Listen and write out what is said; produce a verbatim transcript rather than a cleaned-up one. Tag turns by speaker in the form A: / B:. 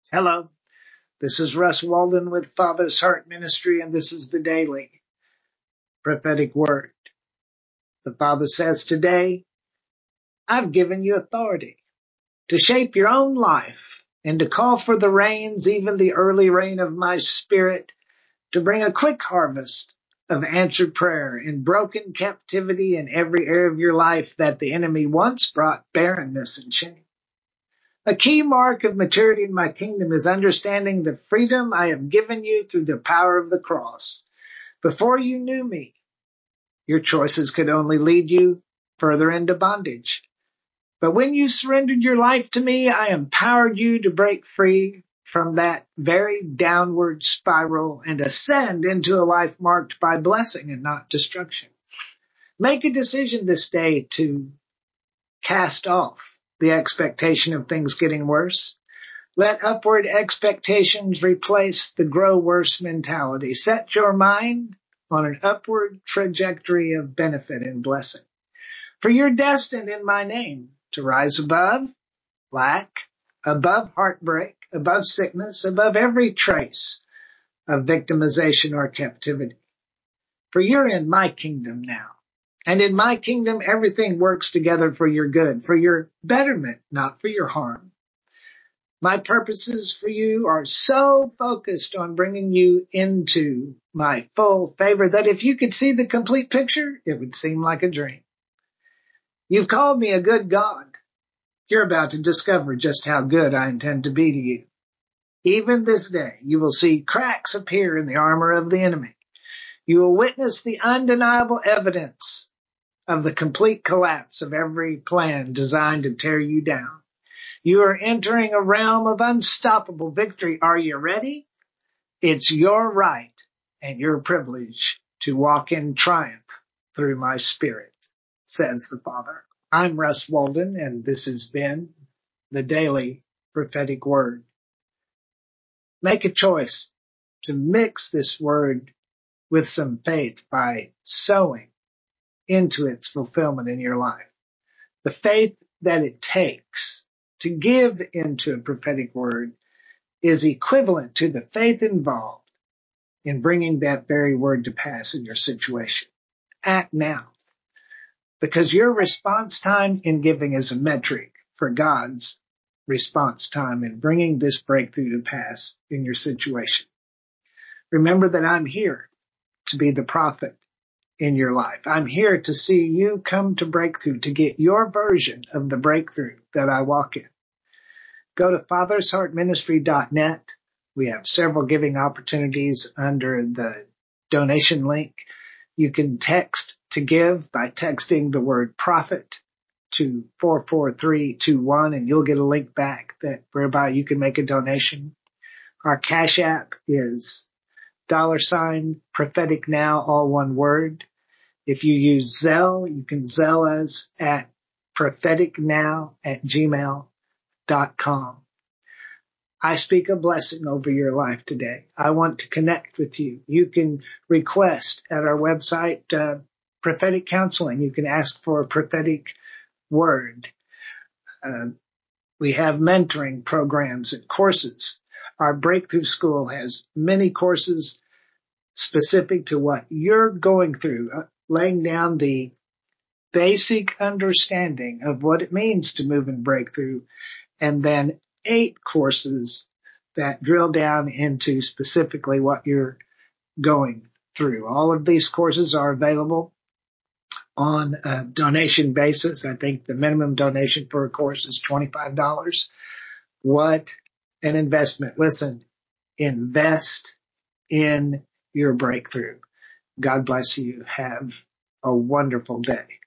A: Hello, this is Russ Walden with Father's Heart Ministry, and this is the Daily Prophetic Word. The Father says today, I've given you authority to shape your own life and to call for the rains, even the early rain of my Spirit, to bring a quick harvest of answered prayer in broken captivity in every area of your life that the enemy once brought barrenness and shame. A key mark of maturity in my kingdom is understanding the freedom I have given you through the power of the cross. Before you knew me, your choices could only lead you further into bondage. But when you surrendered your life to me, I empowered you to break free from that very downward spiral and ascend into a life marked by blessing and not destruction. Make a decision this day to cast off the expectation of things getting worse. Let upward expectations replace the grow worse mentality. Set your mind on an upward trajectory of benefit and blessing. For you're destined in my name to rise above lack, above heartbreak, above sickness, above every trace of victimization or captivity. For you're in my kingdom now. And in my kingdom, everything works together for your good, for your betterment, not for your harm. My purposes for you are so focused on bringing you into my full favor that if you could see the complete picture, it would seem like a dream. You've called me a good God. You're about to discover just how good I intend to be to you. Even this day, you will see cracks appear in the armor of the enemy. You will witness the undeniable evidence of the complete collapse of every plan designed to tear you down. You are entering a realm of unstoppable victory. Are you ready? It's your right and your privilege to walk in triumph through my Spirit, says the Father. I'm Russ Walden, and this has been the Daily Prophetic Word. Make a choice to mix this word with some faith by sowing into its fulfillment in your life. The faith that it takes to give into a prophetic word is equivalent to the faith involved in bringing that very word to pass in your situation. Act now, because your response time in giving is a metric for God's response time in bringing this breakthrough to pass in your situation. Remember that I'm here to be the prophet in your life. I'm here to see you come to breakthrough, to get your version of the breakthrough that I walk in. Go to fathers heart ministry dot net. We have several giving opportunities under the donation link. You can text to give by texting the word prophet to four four three two one, and you'll get a link back that whereby you can make a donation. Our Cash App is dollar sign prophetic now, all one word. If you use Zelle, you can Zelle us at propheticnow at gmail dot com. I speak a blessing over your life today. I want to connect with you. You can request at our website uh, prophetic counseling. You can ask for a prophetic word. Uh, we have mentoring programs and courses. Our Breakthrough School has many courses specific to what you're going through, uh, laying down the basic understanding of what it means to move in breakthrough, and then eight courses that drill down into specifically what you're going through. All of these courses are available on a donation basis. I think the minimum donation for a course is twenty-five dollars. What an investment. Listen, invest in your breakthrough. God bless you. Have a wonderful day.